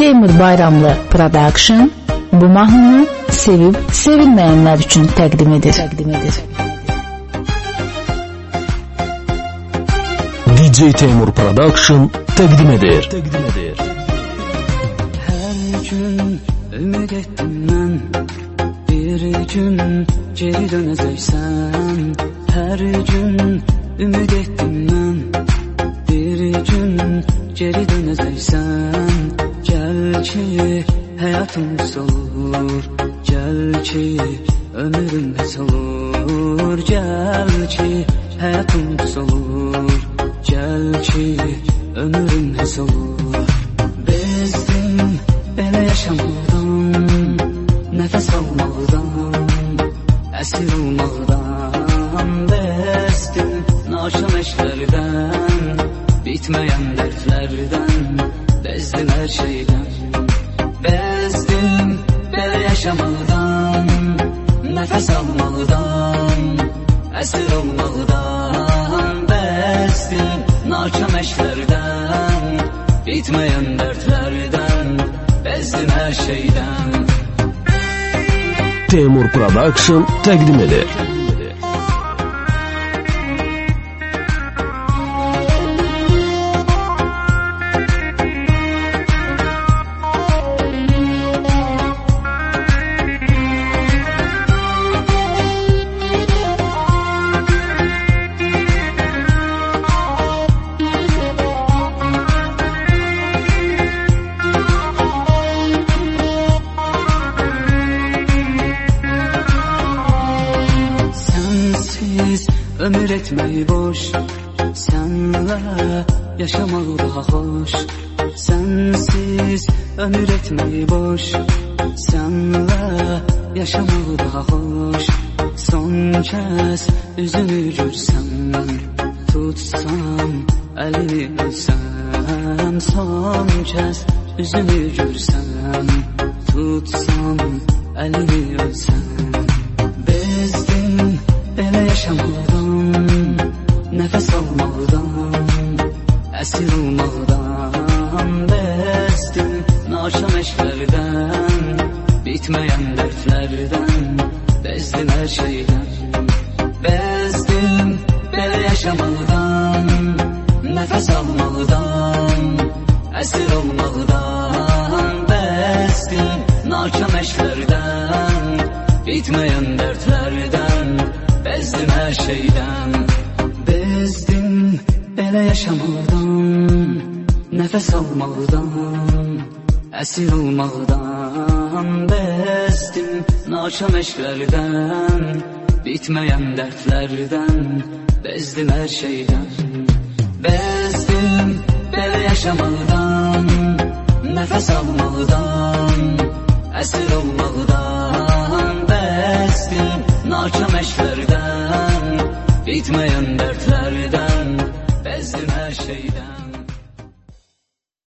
Teymur Bayramlı Production bu mahnını sevib sevilməyənlər üçün təqdim edir. DJ Teymur Production təqdim edir. Hər gün ümid etdim mən, bir gün geri dönəcəksən. Hər gün ümid etdim mən, bir gün geri dönəcəksən. Gəl ki həyatım solur, gəl ki ömrüm heç olur. Gəl ki həyatım solur, gəl ki ömrüm heç olur. Bezdim belə yaşamaqdan, nəfəs almaqdan, əsir olmaqdan. Bezdim naşam eşqlərdən, bitməyən dərdlərdən, bezdim hər şeydən. Bezdim belə yaşamaqdan, nəfəs almaqdan, əsir olmaqdan. Bezdim naşam eşqlərdən, bitməyən dərdlərdən, bezdim hər şeydən. Teymur Production təqdim edir. Ömür etmək boş, sənlə yaşamaq daha xoş. Sənsiz ömür etmək boş, sənlə yaşamaq daha xoş. Son kəs üzünü görsəm, tutsam əlini ölsəm. Son kəs üzünü görsəm, tutsam əlini ölsəm. Bezdim belə yaşamaqdan, nəfəs almaqdan, əsir olmaqdan. Bezdim naşam eşqlərdən, bitməyən dərdlərdən, bezdim hər şeydən. Bezdim belə yaşamaqdan, nəfəs almaqdan, əsir olmaqdan. Bezdim naşam eşqlərdən, bitməyən dərdlərdən, bezdim hər şeydən. Bezdim belə yaşamaqdan, nəfəs almaqdan, əsir olmaqdan. Bezdim naşam eşqlərdən, bitməyən dərdlərdən, bezdim hər şeydən. Bezdim belə yaşamaqdan, nəfəs almaqdan, əsir olmaqdan.